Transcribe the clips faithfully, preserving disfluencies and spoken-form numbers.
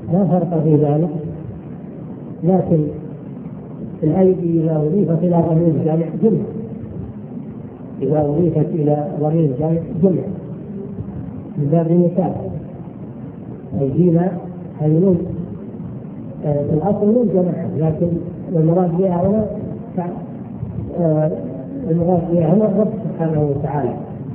لا فرق في ذلك، لكن الأيدي إذا أضيفت إلى ضمير الجامع جمع، إذا أضيفت إلى ضمير الجامع جمع من باب المثال. أيدينا هذه نون في الأصل نون جماعة، لكن المراد بها هنا المراد بها هنا الرب سبحانه وتعالى.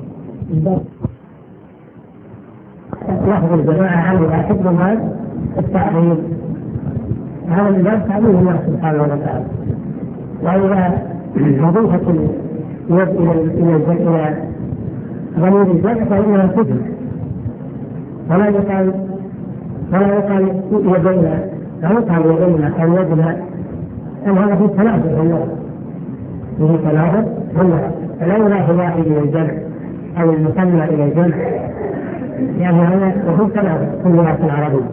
لفظ الجماعة هذا حكم هذا التعظيم، هذا من باب تعظيم الله سبحانه وتعالى. وإذا أضيفت اليد إلى ضمير الجمع فإنها تجمع، ولا يقال ولا يقال يدينا لا يقال يدينا أو يدنا، أن هذا في تنازل الله في تنازل الله، فلا ينافي واحد إلى الجمع أو المثنى إلى الجمع، يعني هذا وفي تنازل كلها في العربية.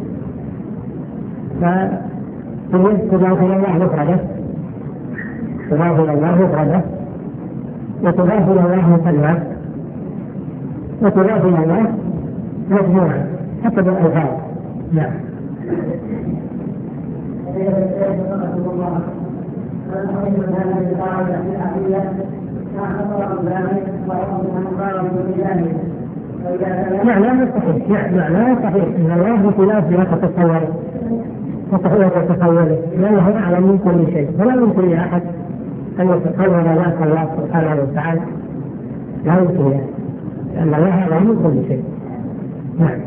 فاليد تضاف إلى الله مفردة، تضاف إلى الله مفردة، وتضاف إلى الله مثنى، وتضاف إلى الله مجموعة حسب الألفاظ. نعم. معناه صحيح، معناه صحيح ان الله بخلاف ما تتصور تتصور تتصوره، لانه اعلم من كل شيء، ولا يمكن لاحد ان يتصور ذات الله سبحانه وتعالى، لا يمكن، لان الله اعلم من كل شيء. نعم.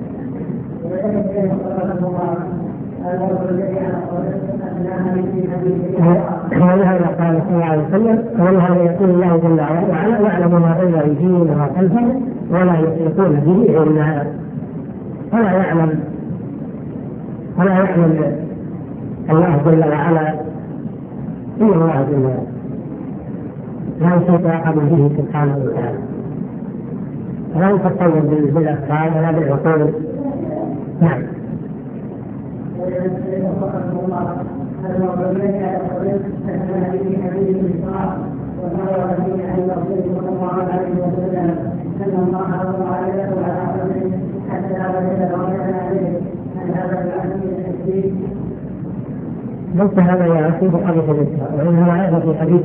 ولهذا قال صلى الله عليه وسلم: ولهذا يقول الله جل وعلا: يعلم ما بين ايديهم وما خلفهم ولا يحيطون به علما. ولا يعلم ولا يعلم الله جل وعلا الا الله جل وعلا، لا يحيط احد به سبحانه وتعالى، لا يتصور بالافعال ولا بالعقول. نعم. ليس هذا يا أخي بحديث الإسلام، وإنما هذا في حديث